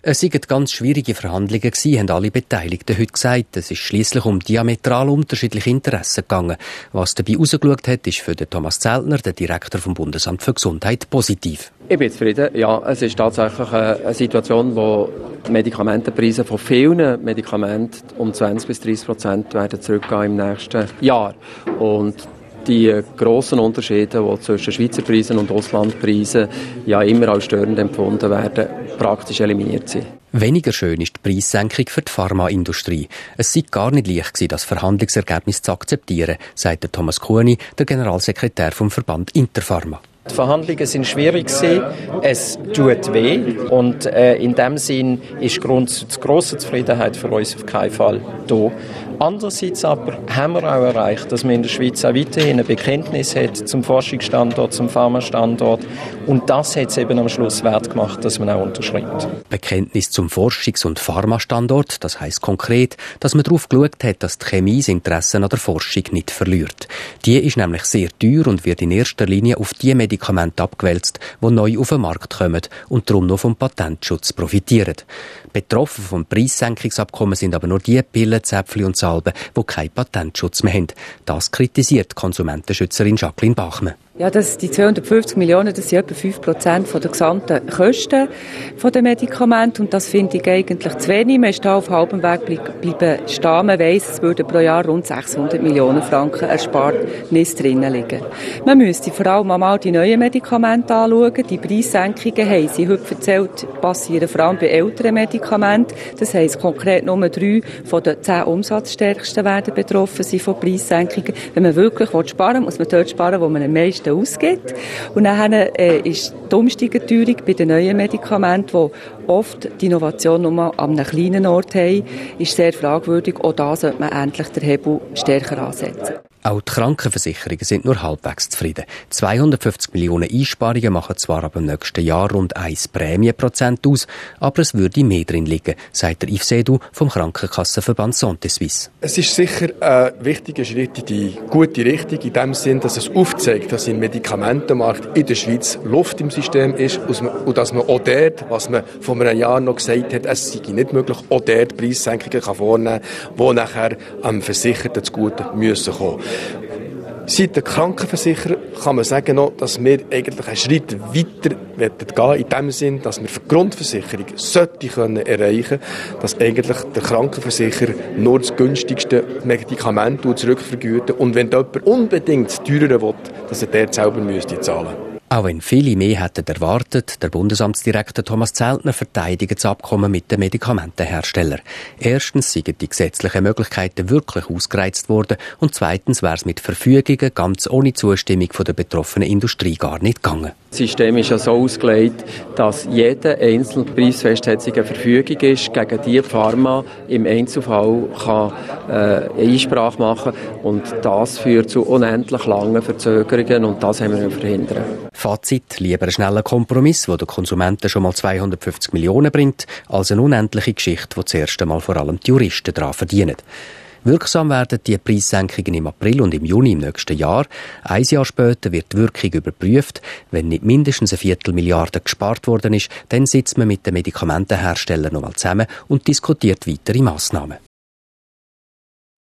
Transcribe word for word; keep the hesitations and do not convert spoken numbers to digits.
Es seien ganz schwierige Verhandlungen gewesen, haben alle Beteiligten heute gesagt. Es ist schliesslich um diametral unterschiedliche Interessen gegangen. Was dabei rausgeschaut hat, ist für den Thomas Zeltner, den Direktor vom Bundesamt für Gesundheit, positiv. Ich bin zufrieden. Ja, es ist tatsächlich eine Situation, wo die Medikamentenpreise von vielen Medikamenten um zwanzig bis dreißig Prozent werden zurückgehen im nächsten Jahr. Und die grossen Unterschiede, die zwischen Schweizer Preisen und Auslandpreisen ja immer als störend empfunden werden, praktisch eliminiert sind. Weniger schön ist die Preissenkung für die Pharmaindustrie. Es sei gar nicht leicht gewesen, das Verhandlungsergebnis zu akzeptieren, sagt Thomas Kuhni, der Generalsekretär vom Verband Interpharma. Die Verhandlungen sind schwierig gewesen. Es tut weh. Und äh, in dem Sinn ist Grund zur grossen Zufriedenheit für uns auf keinen Fall da. Andererseits aber haben wir auch erreicht, dass man in der Schweiz auch weiterhin ein Bekenntnis hat zum Forschungsstandort, zum Pharmastandort. Und das hat es eben am Schluss wert gemacht, dass man auch unterschreibt. Bekenntnis zum Forschungs- und Pharmastandort, das heisst konkret, dass man darauf geschaut hat, dass die Chemie das Interesse an der Forschung nicht verliert. Die ist nämlich sehr teuer und wird in erster Linie auf die Medikamente abgewälzt, die neu auf den Markt kommen und darum noch vom Patentschutz profitieren. Betroffen vom Preissenkungsabkommen sind aber nur die Pillen, Zäpfchen und Salben, die keinen Patentschutz mehr haben. Das kritisiert die Konsumentenschützerin Jacqueline Bachmann. Ja, das, die zweihundertfünfzig Millionen, das sind etwa fünf Prozent der gesamten Kosten der Medikamente. Und das finde ich eigentlich zu wenig. Man ist da auf halbem Weg bleiben stehen. Man weiss, es würden pro Jahr rund sechshundert Millionen Franken Ersparnis drinnen liegen. Man müsste vor allem einmal die neuen Medikamente anschauen. Die Preissenkungen, haben Sie heute erzählt, passieren vor allem bei älteren Medikamenten. Das heisst konkret nur drei von den zehn umsatzstärksten werden betroffen sein von Preissenkungen. Wenn man wirklich sparen will, muss man dort sparen, wo man am meisten ausgibt. Und dann äh, ist die Umsteigerteuerung bei den neuen Medikamenten, wo oft die Innovation nur an einem kleinen Ort haben, ist sehr fragwürdig. Auch da sollte man endlich den Hebel stärker ansetzen. Auch die Krankenversicherungen sind nur halbwegs zufrieden. zweihundertfünfzig Millionen Einsparungen machen zwar ab dem nächsten Jahr rund ein Prämienprozent aus, aber es würde mehr drin liegen, sagt der Yves Sedu vom Krankenkassenverband Santé Suisse. Es ist sicher ein wichtiger Schritt in die gute Richtung, in dem Sinn, dass es aufzeigt, dass im Medikamentenmarkt in der Schweiz Luft im System ist und dass man auch dort, was man vor einem Jahr noch gesagt hat, es sei nicht möglich, auch dort Preissenkungen vornehmen kann, die nachher am Versicherten zugute müssen kommen. Seit der Krankenversicherer kann man sagen, noch, dass wir eigentlich einen Schritt weiter gehen, in dem Sinn, dass wir für die Grundversicherung sollte können erreichen können, dass eigentlich der Krankenversicherer nur das günstigste Medikament zurückvergütet und wenn jemand unbedingt teurer will, dass er dort selber müsste zahlen. Auch wenn viele mehr hätten erwartet, der Bundesamtsdirektor Thomas Zeltner verteidigt das Abkommen mit den Medikamentenherstellern. Erstens seien die gesetzlichen Möglichkeiten wirklich ausgereizt worden und zweitens wäre es mit Verfügungen ganz ohne Zustimmung von der betroffenen Industrie gar nicht gegangen. Das System ist ja so ausgelegt, dass jeder einzelne Preisfestsetzung eine Verfügung ist, gegen die Pharma im Einzelfall kann, äh, Einsprache machen und das führt zu unendlich langen Verzögerungen und das haben wir verhindern. Fazit: Lieber einen schnellen Kompromiss, der den Konsumenten schon mal zweihundertfünfzig Millionen bringt, als eine unendliche Geschichte, die zuerst einmal vor allem die Juristen daran verdienen. Wirksam werden die Preissenkungen im April und im Juni im nächsten Jahr. Ein Jahr später wird die Wirkung überprüft. Wenn nicht mindestens eine Viertelmilliarde gespart worden ist, dann sitzt man mit den Medikamentenherstellern noch mal zusammen und diskutiert weitere Massnahmen.